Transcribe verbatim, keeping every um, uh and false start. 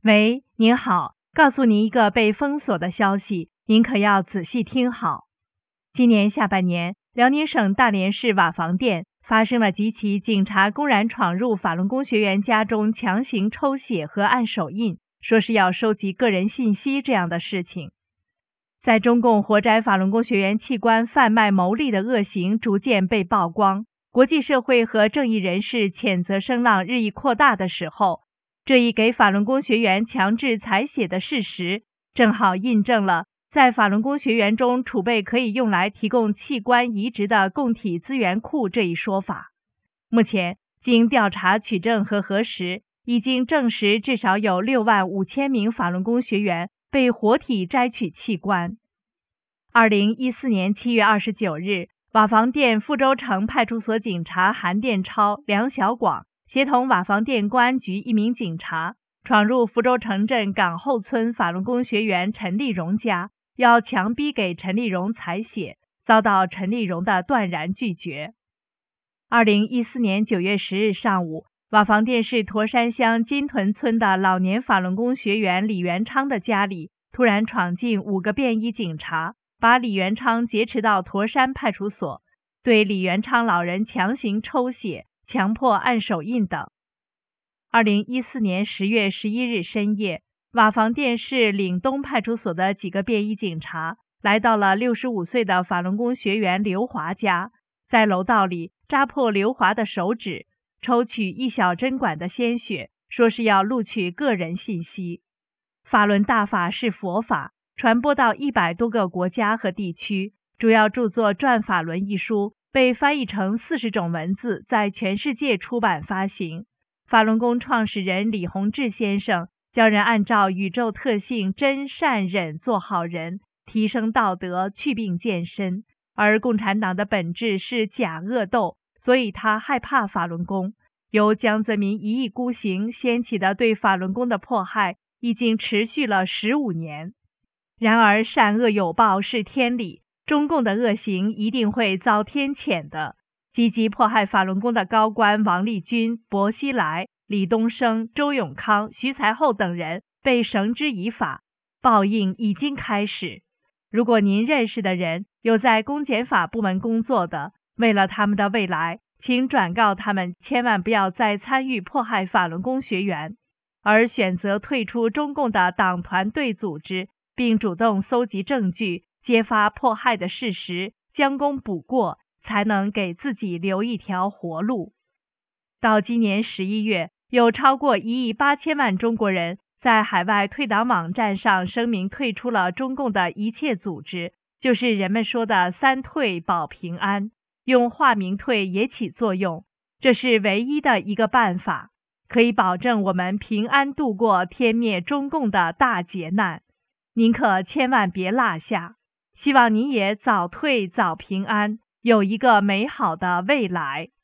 喂，您好，告诉您一个被封锁的消息，您可要仔细听好。今年下半年，辽宁省大连市瓦房店发生了几起警察公然闯入法轮功学员家中强行抽血和按手印，说是要收集个人信息这样的事情。在中共活摘法轮功学员器官贩卖牟利的恶行逐渐被曝光，国际社会和正义人士谴责声浪日益扩大的时候，这一给法轮功学员强制采血的事实，正好印证了在法轮功学员中储备可以用来提供器官移植的供体资源库这一说法。目前，经调查取证和核实，已经证实至少有六万五千名法轮功学员被活体摘取器官。二零一四年七月二十九日，瓦房店富州城派出所警察韩殿超、梁小广协同瓦房店公安局一名警察，闯入福州城镇港后村法轮功学员陈丽荣家，要强逼给陈丽荣采血，遭到陈丽荣的断然拒绝。二零一四年九月十日上午，瓦房店市驼山乡金屯村的老年法轮功学员李元昌的家里，突然闯进五个便衣警察，把李元昌劫持到驼山派出所，对李元昌老人强行抽血，强迫按手印等。二零一四年十月十一日深夜，瓦房店市岭东派出所的几个便衣警察来到了六十五岁的法轮功学员刘华家，在楼道里扎破刘华的手指，抽取一小针管的鲜血，说是要录取个人信息。法轮大法是佛法，传播到一百多个国家和地区，主要著作《转法轮》一书被翻译成四十种文字，在全世界出版发行。法轮功创始人李洪志先生教人按照宇宙特性真善忍做好人，提升道德，去病健身。而共产党的本质是假恶斗，所以他害怕法轮功。由江泽民一意孤行掀起的对法轮功的迫害已经持续了十五年。然而善恶有报是天理，中共的恶行一定会遭天谴的。积极迫害法轮功的高官王立军、薄熙来、李东生、周永康、徐才厚等人被绳之以法，报应已经开始。如果您认识的人有在公检法部门工作的，为了他们的未来，请转告他们千万不要再参与迫害法轮功学员，而选择退出中共的党团队组织，并主动搜集证据，揭发迫害的事实，将功补过，才能给自己留一条活路。到今年十一月，有超过一亿八千万中国人在海外退党网站上声明退出了中共的一切组织，就是人们说的三退保平安，用化名退也起作用，这是唯一的一个办法，可以保证我们平安度过天灭中共的大劫难。您可千万别落下，希望您也早退早平安，有一个美好的未来。